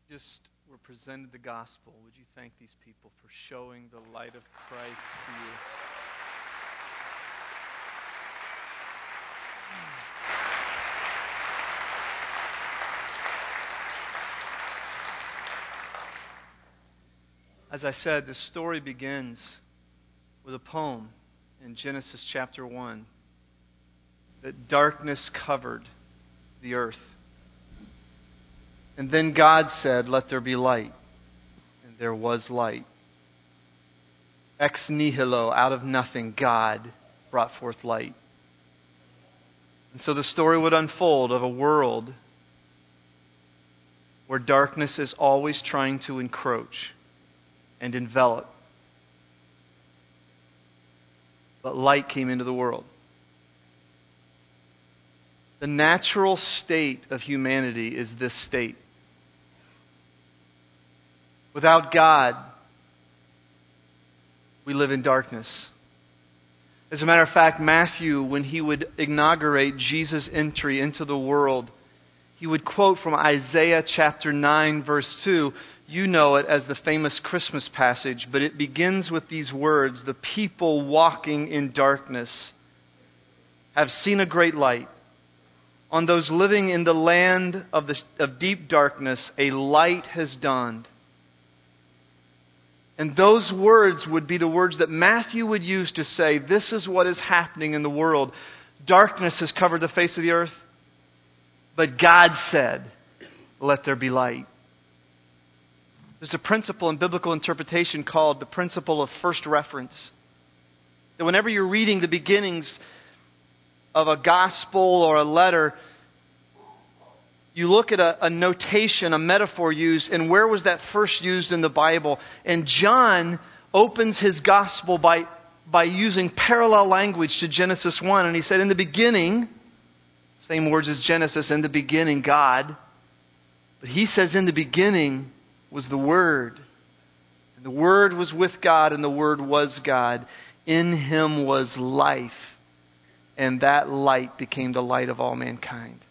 just were presented the gospel, would you thank these people for showing the light of Christ to you? As I said, the story begins with a poem in Genesis chapter 1 that darkness covered the earth. And then God said, "Let there be light." And there was light. Ex nihilo, out of nothing, God brought forth light. And so the story would unfold of a world where darkness is always trying to encroach and envelop. But light came into the world. The natural state of humanity is this state. Without God, we live in darkness. As a matter of fact, Matthew, when he would inaugurate Jesus' entry into the world, he would quote from Isaiah chapter 9, verse 2. You know it as the famous Christmas passage, but it begins with these words: "The people walking in darkness have seen a great light. On those living in the land of deep darkness, a light has dawned." And those words would be the words that Matthew would use to say, this is what is happening in the world. Darkness has covered the face of the earth, but God said, "Let there be light." There's a principle in biblical interpretation called the principle of first reference. That whenever you're reading the beginnings of a gospel or a letter, you look at a notation, a metaphor used, and where was that first used in the Bible? And John opens his gospel by using parallel language to Genesis 1. And he said, in the beginning, same words as Genesis, in the beginning, God. But he says, in the beginning was the Word. And the Word was with God, and the Word was God. In Him was life, and that light became the light of all mankind.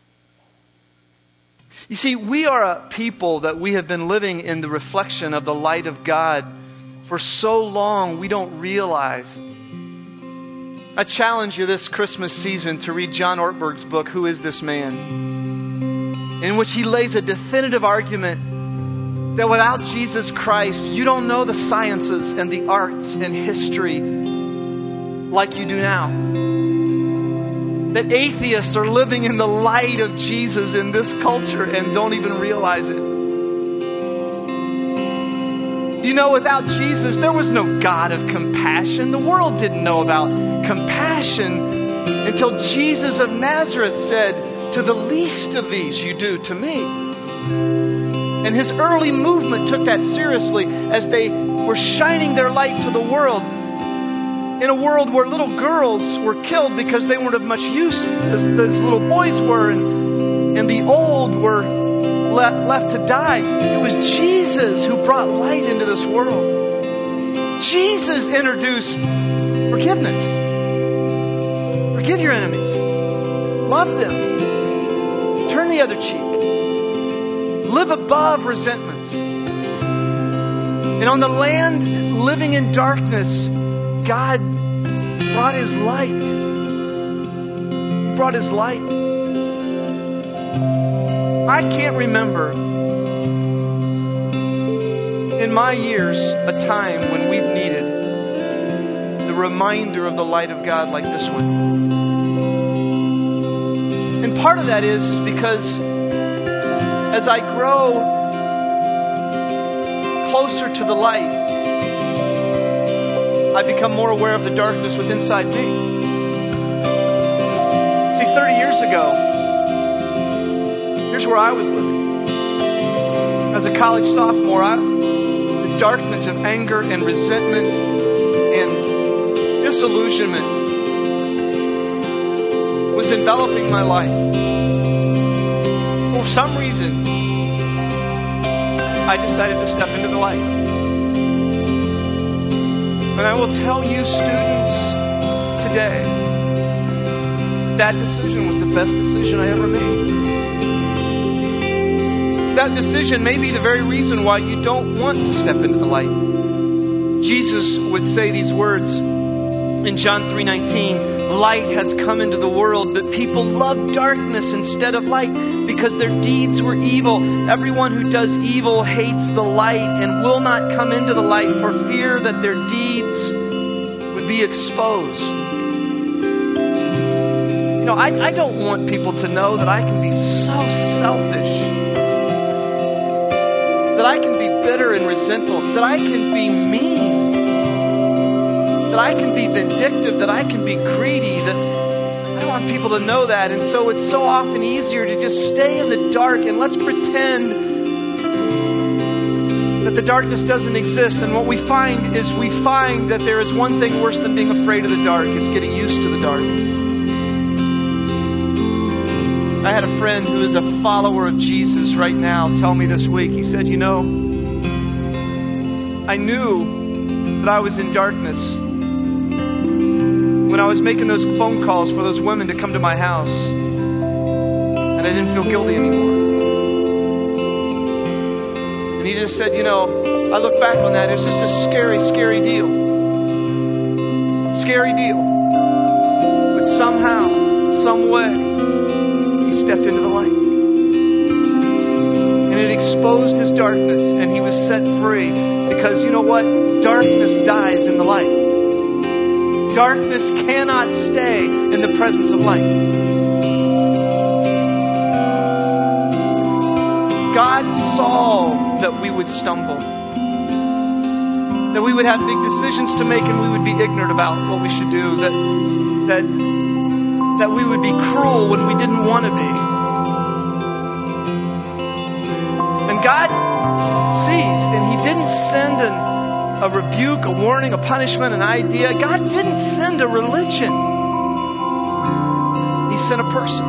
You see, we are a people that we have been living in the reflection of the light of God for so long we don't realize. I challenge you this Christmas season to read John Ortberg's book, Who is This Man? In which he lays a definitive argument that without Jesus Christ, you don't know the sciences and the arts and history like you do now. That atheists are living in the light of Jesus in this culture and don't even realize it. You know, without Jesus, there was no God of compassion. The world didn't know about compassion until Jesus of Nazareth said, "To the least of these you do to me." And his early movement took that seriously as they were shining their light to the world. In a world where little girls were killed because they weren't of much use as little boys were, and the old were left to die. It was Jesus who brought light into this world. Jesus introduced forgiveness. Forgive your enemies. Love them. Turn the other cheek. Live above resentments. And on the land living in darkness, God brought His light. He brought His light. I can't remember in my years a time when we've needed the reminder of the light of God like this one. And part of that is because as I grow closer to the light, I become more aware of the darkness within inside me. See, 30 years ago, here's where I was living. As a college sophomore, the darkness of anger and resentment and disillusionment was enveloping my life. For some reason, I decided to step into the light. And I will tell you, students, today, that decision was the best decision I ever made. That decision may be the very reason why you don't want to step into the light. Jesus would say these words in John 3:19, light has come into the world, but people love darkness instead of light because their deeds were evil. Everyone who does evil hates the light and will not come into the light for fear that their deeds would be exposed. I don't want people to know that I can be so selfish, that I can be bitter and resentful, that I can be mean, that I can be vindictive, that I can be greedy, that I don't want people to know that. And so it's so often easier to just stay in the dark and let's pretend that the darkness doesn't exist. And what we find that there is one thing worse than being afraid of the dark. It's getting used to the dark. I had a friend who is a follower of Jesus right now tell me this week, he said, I knew that I was in darkness when I was making those phone calls for those women to come to my house, and I didn't feel guilty anymore. And he just said, I look back on that, it was just a scary, scary deal. Scary deal. But somehow, some way, he stepped into the light. And it exposed his darkness, and he was set free. Because you know what? Darkness dies in the light. Darkness cannot stay in the presence of light. God saw that we would stumble, that we would have big decisions to make and we would be ignorant about what we should do, that we would be cruel when we didn't want to be. And God sees, and He didn't send a rebuke, a warning, a punishment, an idea. God didn't send a religion. He sent a person.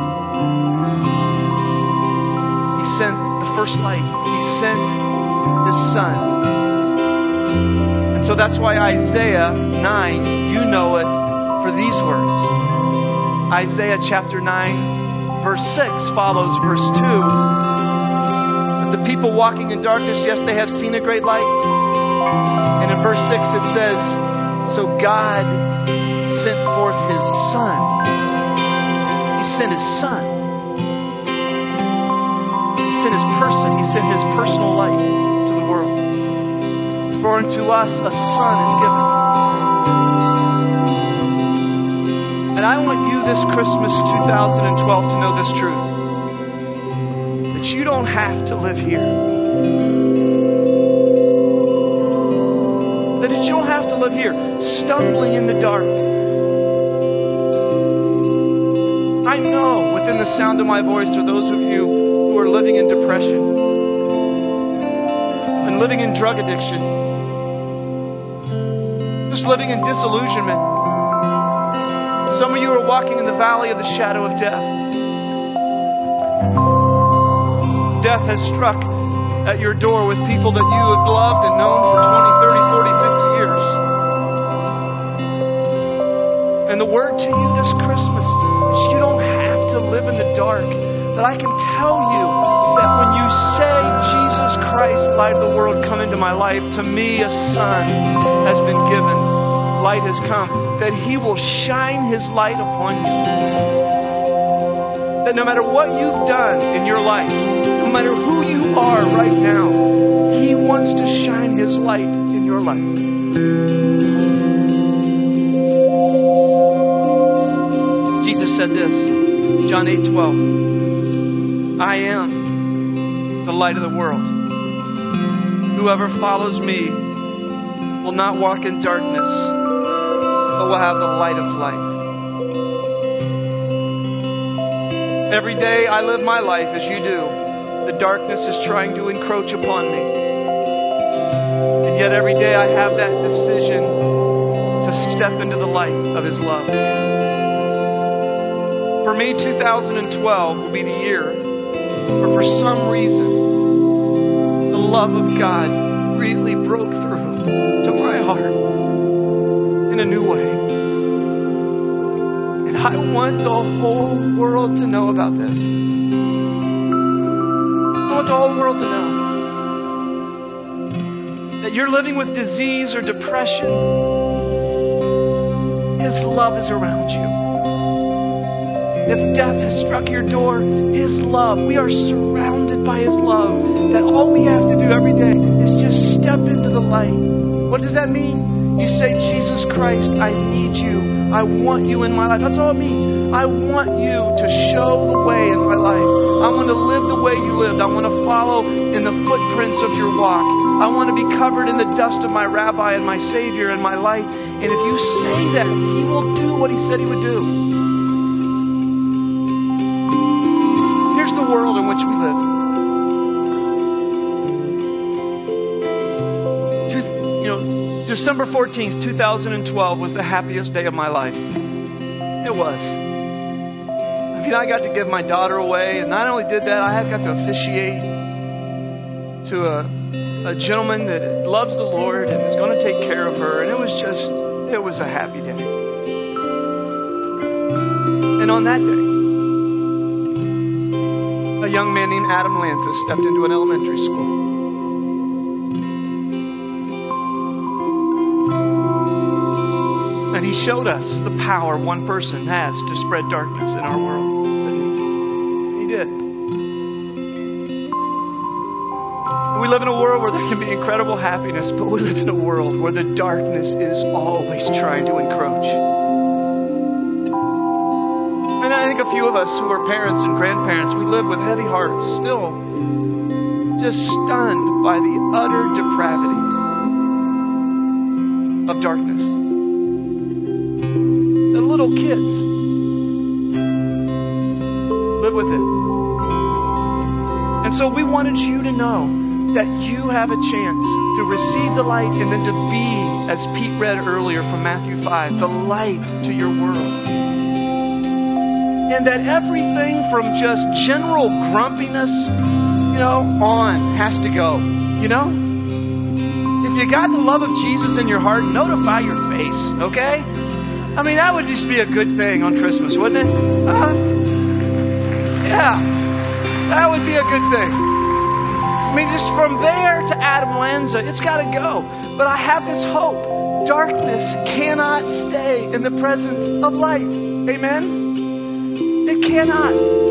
He sent the first light. He sent His Son. And so that's why Isaiah 9, you know it for these words. Isaiah chapter 9, verse 6 follows verse 2. But the people walking in darkness, yes, they have seen a great light. And in verse 6 it says, so God sent forth His Son. He sent His Son. He sent His person. He sent His personal light to the world. For unto us a Son is given. And I want you this Christmas 2012 to know this truth. That you don't have to live here. That you don't have to live here, stumbling in the dark. I know within the sound of my voice are those of you who are living in depression and living in drug addiction, just living in disillusionment. Some of you are walking in the valley of the shadow of death. Death has struck at your door with people that you have loved and known for 20, 30, 40, 50 years. And the word to you this Christmas is you don't have to live in the dark. That I can tell you that when you say, Jesus Christ, light of the world, come into my life, to me a Son has been given. Light has come. That He will shine His light upon you. That no matter what you've done in your life, no matter who you are right now, He wants to shine His light in your life. Jesus said this, John 8:12. I am the light of the world. Whoever follows me will not walk in darkness, but will have the light of life. Every day I live my life as you do. The darkness is trying to encroach upon me. And yet every day I have that decision to step into the light of His love. For me, 2012 will be the year where for some reason the love of God really broke through to my heart in a new way. And I want the whole world to know about this. I want the whole world to know that you're living with disease or depression. His love is around you. If death has struck your door, His love, we are surrounded by His love, that all we have to do every day is just step into the light. What does that mean? You say, Jesus Christ, I need you. I want you in my life. That's all it means. I want you to show the way in my life. I want to live the way you lived. I want to follow in the footprints of your walk. I want to be covered in the dust of my rabbi and my Savior and my light. And if you say that, He will do what He said He would do. Here's the world in which we live. December 14th, 2012 was the happiest day of my life. It was. I mean, I got to give my daughter away, and not only did that, I got to officiate to a gentleman that loves the Lord and is going to take care of her, and it was a happy day. And on that day, a young man named Adam Lanza stepped into an elementary school. And he showed us the power one person has to spread darkness in our world. Didn't he? He did. We live in a world where there can be incredible happiness, but we live in a world where the darkness is always trying to encroach. And I think a few of us who are parents and grandparents, we live with heavy hearts, still just stunned by the utter depravity of darkness. Little kids live with it. And so we wanted you to know that you have a chance to receive the light and then to be, as Pete read earlier from Matthew 5, the light to your world. And that everything from just general grumpiness, on has to go. If you got the love of Jesus in your heart, notify your face, okay? I mean, that would just be a good thing on Christmas, wouldn't it? Yeah, that would be a good thing. I mean, just from there to Adam Lanza, it's got to go. But I have this hope. Darkness cannot stay in the presence of light. Amen? It cannot.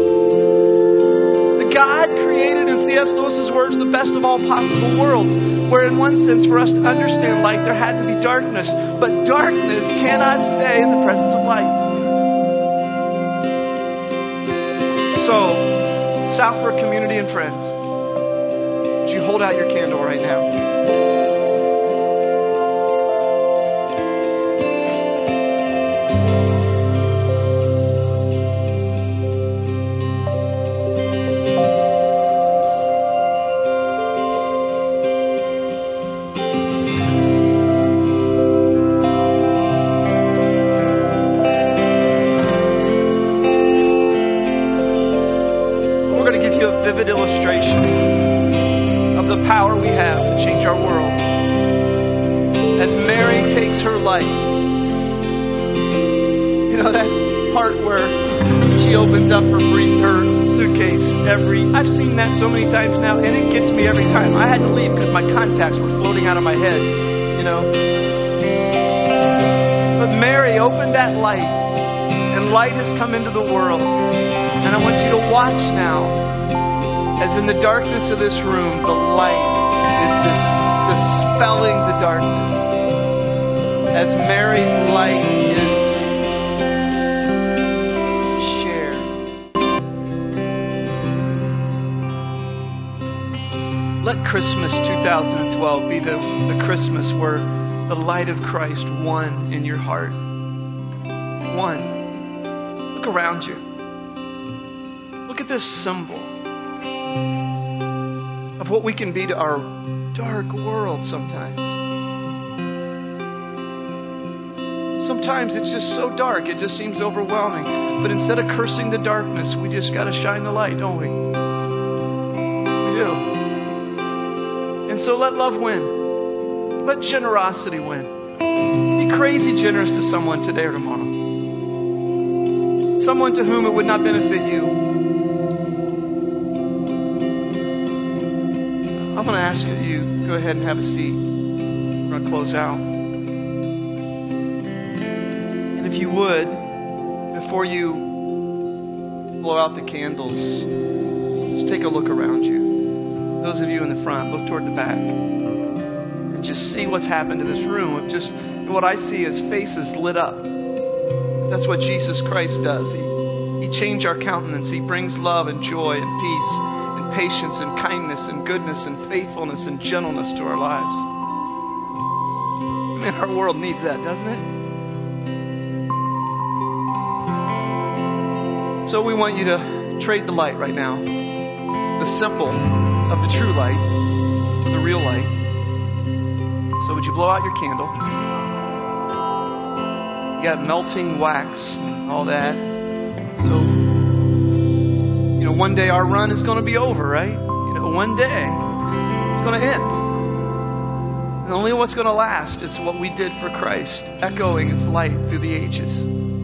God created, in C.S. Lewis's words, the best of all possible worlds, where in one sense, for us to understand light, there had to be darkness. But darkness cannot stay in the presence of light. So, Southbrook community and friends, would you hold out your candle right now? Vivid illustration of the power we have to change our world. As Mary takes her light, that part where she opens up her suitcase I've seen that so many times now, and it gets me every time. I had to leave because my contacts were floating out of my head, But Mary opened that light, and light has come into the world. And I want you to watch now, as in the darkness of this room, the light is dispelling the darkness. As Mary's light is shared. Let Christmas 2012 be the Christmas where the light of Christ won in your heart. One. Look around you. Look at this symbol of what we can be to our dark world sometimes. Sometimes it's just so dark, it just seems overwhelming. But instead of cursing the darkness, we just got to shine the light, don't we? We do. And so let love win. Let generosity win. Be crazy generous to someone today or tomorrow. Someone to whom it would not benefit you. I'm going to ask that you go ahead and have a seat. We're going to close out. And if you would, before you blow out the candles, just take a look around you. Those of you in the front, look toward the back. And just see what's happened to this room. Just what I see is faces lit up. That's what Jesus Christ does. He changes our countenance. He brings love and joy and peace and patience and kindness and goodness and faithfulness and gentleness to our lives. Man, our world needs that, doesn't it? So we want you to trade the light right now. The simple of the true light, the real light. So would you blow out your candle? You got melting wax and all that. So, one day our run is going to be over, right? One day it's going to end. And only what's going to last is what we did for Christ, echoing its light through the ages.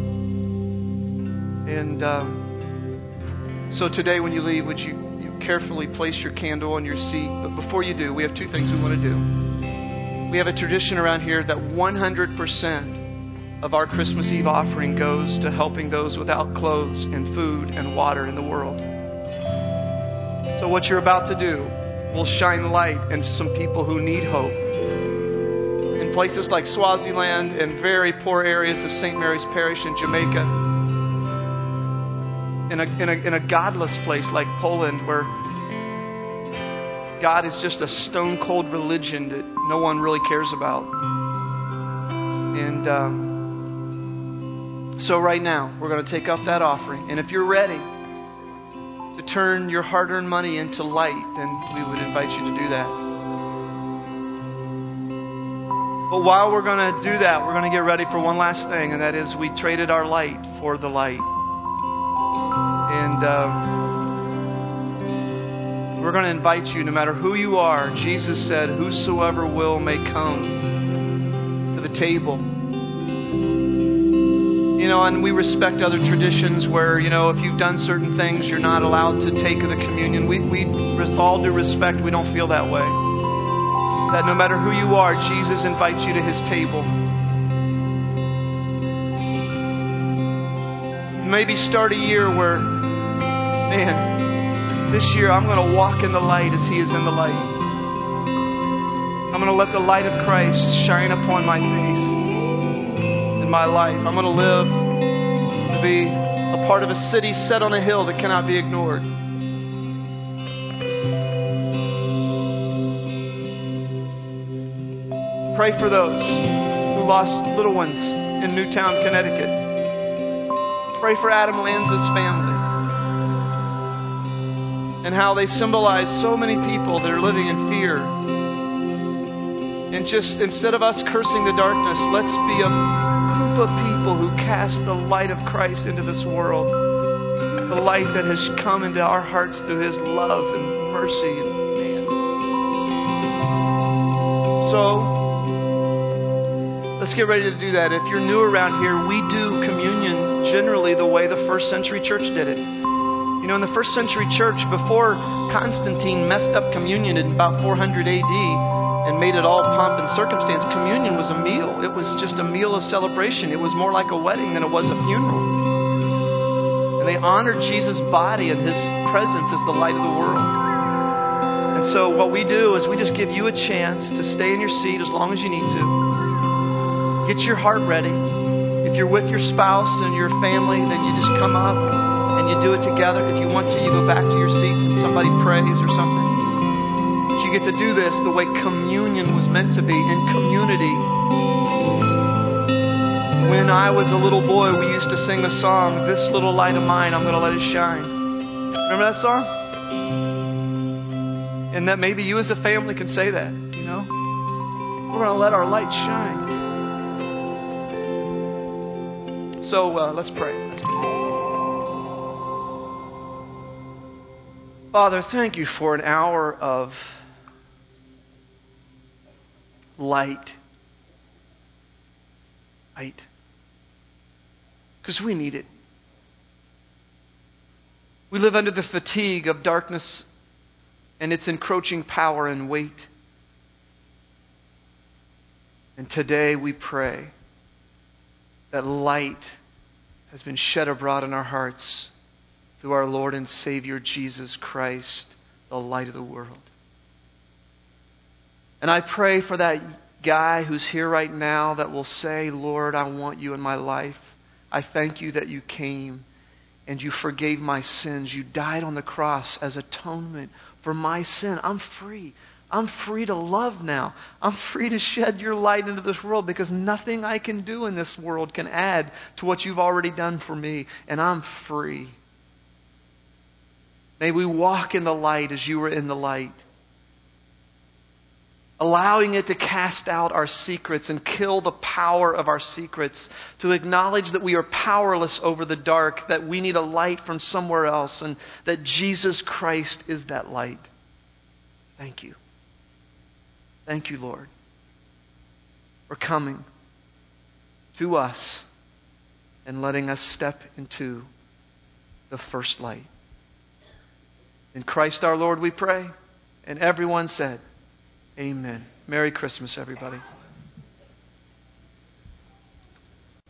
And so today when you leave, would you carefully place your candle on your seat? But before you do, we have two things we want to do. We have a tradition around here that 100% of our Christmas Eve offering goes to helping those without clothes and food and water in the world. So what you're about to do will shine light into some people who need hope. In places like Swaziland and very poor areas of St. Mary's Parish in Jamaica. In a godless place like Poland where God is just a stone cold religion that no one really cares about. And so right now, we're going to take up that offering. And if you're ready to turn your hard-earned money into light, then we would invite you to do that. But while we're going to do that, we're going to get ready for one last thing, and that is we traded our light for the light. And we're going to invite you, no matter who you are. Jesus said, whosoever will may come to the table. And we respect other traditions where, if you've done certain things, you're not allowed to take the communion. We with all due respect, we don't feel that way. That no matter who you are, Jesus invites you to His table. Maybe start a year where, this year I'm going to walk in the light as He is in the light. I'm going to let the light of Christ shine upon my face. My life. I'm going to live to be a part of a city set on a hill that cannot be ignored. Pray for those who lost little ones in Newtown, Connecticut. Pray for Adam Lanza's family and how they symbolize so many people that are living in fear. And just instead of us cursing the darkness, let's be a group of people who cast the light of Christ into this world. The light that has come into our hearts through His love and mercy. So, let's get ready to do that. If you're new around here, we do communion generally the way the first century church did it. In the first century church, before Constantine messed up communion in about 400 AD, and made it all pomp and circumstance, communion was a meal. It was just a meal of celebration. It was more like a wedding than it was a funeral. And they honored Jesus' body and His presence as the light of the world. And so what we do is we just give you a chance to stay in your seat as long as you need to. Get your heart ready. If you're with your spouse and your family, then you just come up and you do it together. If you want to, you go back to your seats and somebody prays or something. You get to do this the way communion was meant to be, in community. When I was a little boy, we used to sing the song, "This little light of mine, I'm going to let it shine." Remember that song? And that maybe you as a family can say that, We're going to let our light shine. So let's pray. Father, thank you for an hour of light. Because we need it. We live under the fatigue of darkness and its encroaching power and weight. And today we pray that light has been shed abroad in our hearts through our Lord and Savior Jesus Christ, the light of the world. And I pray for that guy who's here right now that will say, Lord, I want you in my life. I thank you that you came and you forgave my sins. You died on the cross as atonement for my sin. I'm free. I'm free to love now. I'm free to shed your light into this world because nothing I can do in this world can add to what you've already done for me. And I'm free. May we walk in the light as you were in the light, allowing it to cast out our secrets and kill the power of our secrets, to acknowledge that we are powerless over the dark, that we need a light from somewhere else, and that Jesus Christ is that light. Thank you. Thank you, Lord, for coming to us and letting us step into the first light. In Christ our Lord we pray. And everyone said, Amen. Merry Christmas, everybody.